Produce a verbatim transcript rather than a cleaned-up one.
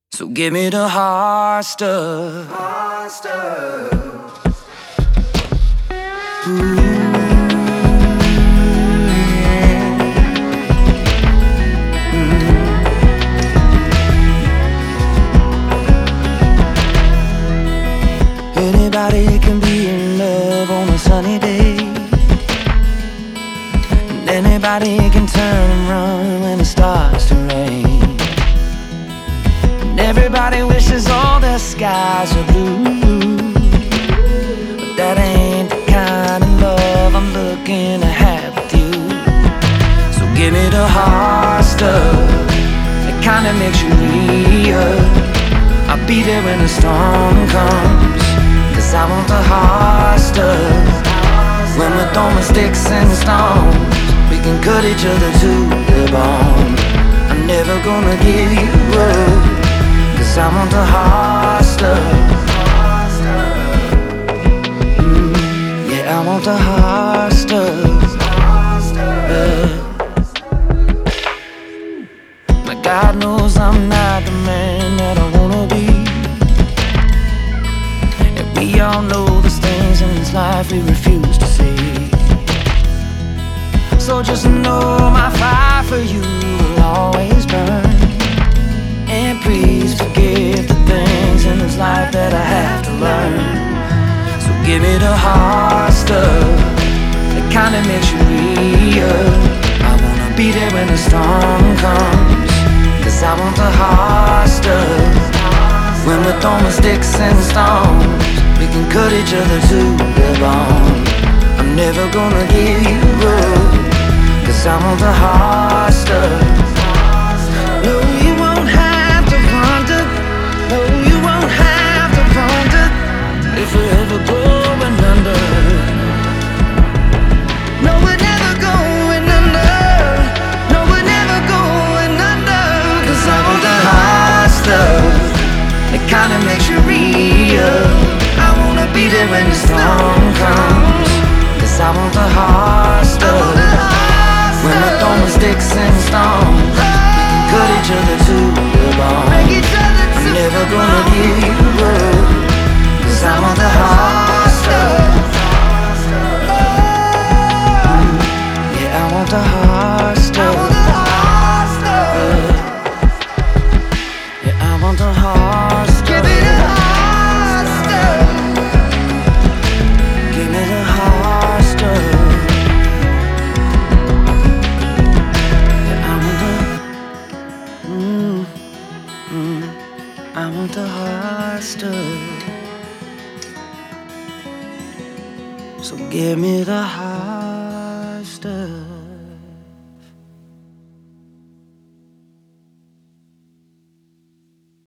So give me the hard stuff. Hard stuff. Ooh, yeah. Mm. Anybody can be in love on a sunny day, and anybody can turn and run when it starts to rain. Everybody wishes all their skies are blue, but that ain't the kind of love I'm looking to have with you. So give me the hard stuff, the kind that makes you real. I'll be there when the storm comes, cause I want the hard stuff. When we're throwing sticks and stones, we can cut each other to the bone. I'm never gonna give you up, cause I want the hard stuff. Mm, yeah, I want the hard stuff. Yeah. But God knows I'm not the man that I wanna be, and we all know there's things in this life we refuse to see. So just know my fire for you will always burn. And please forgive the things in this life that I have to learn. So give me the hard stuff, the kind that makes you real. I wanna be there when the storm comes, cause I want the hard stuff. When we're throwing sticks and stones, we can cut each other to the bone. I'm never gonna give you up, cause I want the hard stuff. No, you won't have to wonder. No, you won't have to wonder if we're ever going under. No, we're never going under. No, we're never going under. Cause I want the hard stuff, the kind that makes you real. I wanna be there when the storm comes, cause I want the hard stuff. When we're throwing sticks and stones, we can cut each other to the bone. I'm never gonna give you up, cause I want the hard stuff. Mm, yeah, I want the hard stuff. Yeah, I want the hard stuff. Give me the hard stuff. Give me the hard stuff. Mm, mm, I want the hard stuff. So give me the hard stuff.